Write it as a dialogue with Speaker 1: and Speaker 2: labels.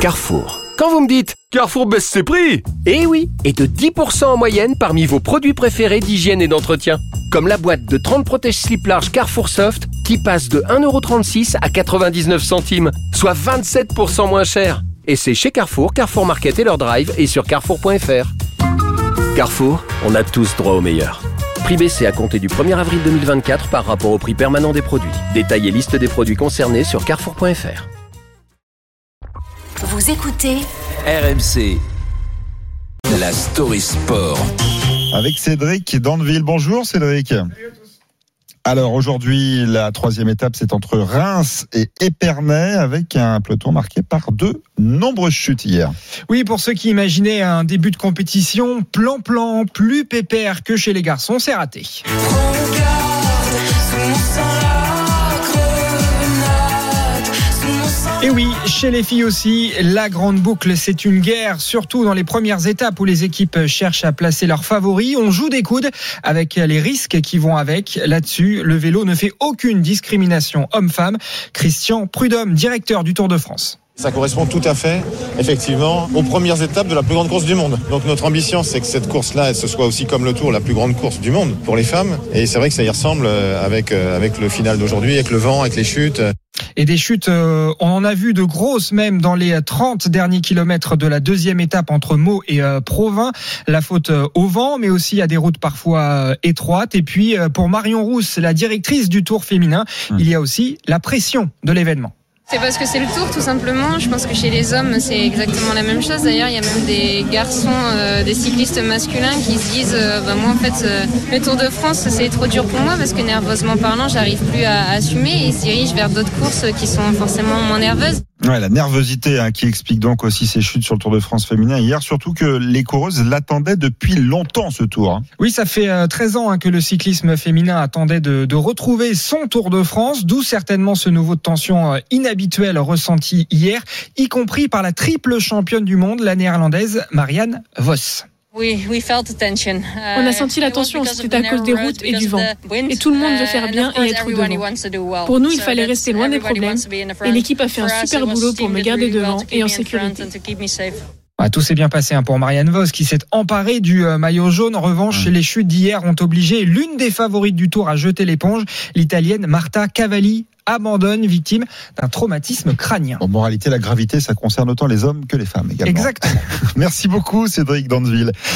Speaker 1: Carrefour. Quand vous me dites « Carrefour baisse ses prix !» Eh oui, et de 10% en moyenne parmi vos produits préférés d'hygiène et d'entretien. Comme la boîte de 30 protège-slips larges Carrefour Soft qui passe de 1,36€ à 99 centimes, soit 27% moins cher. Et c'est chez Carrefour, Carrefour Market et leur drive et sur carrefour.fr. Carrefour, on a tous droit au meilleur. Prix baissé à compter du 1er avril 2024 par rapport au prix permanent des produits. Détail et liste des produits concernés sur carrefour.fr.
Speaker 2: Vous écoutez
Speaker 3: RMC, la story sport.
Speaker 4: Avec Cédric Dandeville. Bonjour Cédric. Alors aujourd'hui, la troisième étape, c'est entre Reims et Épernay, avec un peloton marqué par de nombreuses chutes hier.
Speaker 5: Oui, pour ceux qui imaginaient un début de compétition plan, plus pépère que chez les garçons, c'est raté. Et oui, chez les filles aussi, la grande boucle, c'est une guerre, surtout dans les premières étapes où les équipes cherchent à placer leurs favoris. On joue des coudes avec les risques qui vont avec. Là-dessus, le vélo ne fait aucune discrimination homme-femme. Christian Prudhomme, directeur du Tour de France.
Speaker 6: Ça correspond tout à fait, effectivement, aux premières étapes de la plus grande course du monde. Donc notre ambition, c'est que cette course-là, ce soit aussi comme le Tour, la plus grande course du monde pour les femmes. Et c'est vrai que ça y ressemble avec le final d'aujourd'hui, avec le vent, avec les chutes.
Speaker 5: Et des chutes, on en a vu de grosses même dans les 30 derniers kilomètres de la deuxième étape entre Meaux et Provins. La faute au vent, mais aussi à des routes parfois étroites. Et puis pour Marion Rousse, la directrice du Tour féminin, il y a aussi la pression de l'événement.
Speaker 7: C'est parce que c'est le Tour, tout simplement. Je pense que chez les hommes, c'est exactement la même chose. D'ailleurs, il y a même des garçons, des cyclistes masculins qui se disent moi, en fait, le Tour de France, c'est trop dur pour moi parce que nerveusement parlant, j'arrive plus à assumer et ils se dirigent vers d'autres courses qui sont forcément moins nerveuses.
Speaker 4: Ouais, la nervosité qui explique donc aussi ces chutes sur le Tour de France féminin hier, surtout que les coureuses l'attendaient depuis longtemps ce Tour.
Speaker 5: Oui, ça fait 13 ans que le cyclisme féminin attendait de retrouver son Tour de France, d'où certainement ce niveau de tension inhabituel ressenti hier, y compris par la triple championne du monde, la néerlandaise Marianne Vos.
Speaker 8: On a senti la tension, c'était à cause des routes et du vent. Et tout le monde veut faire bien et être devant. Pour nous, il fallait rester loin des problèmes. Et l'équipe a fait un super boulot pour me garder devant et en sécurité.
Speaker 5: Tout s'est bien passé pour Marianne Vos qui s'est emparée du maillot jaune. En revanche, les chutes d'hier ont obligé l'une des favorites du Tour à jeter l'éponge. L'Italienne Marta Cavalli abandonne, victime d'un traumatisme crânien.
Speaker 4: En moralité, la gravité, ça concerne autant les hommes que les femmes également.
Speaker 5: Exactement.
Speaker 4: Merci beaucoup Cédric Dandeville.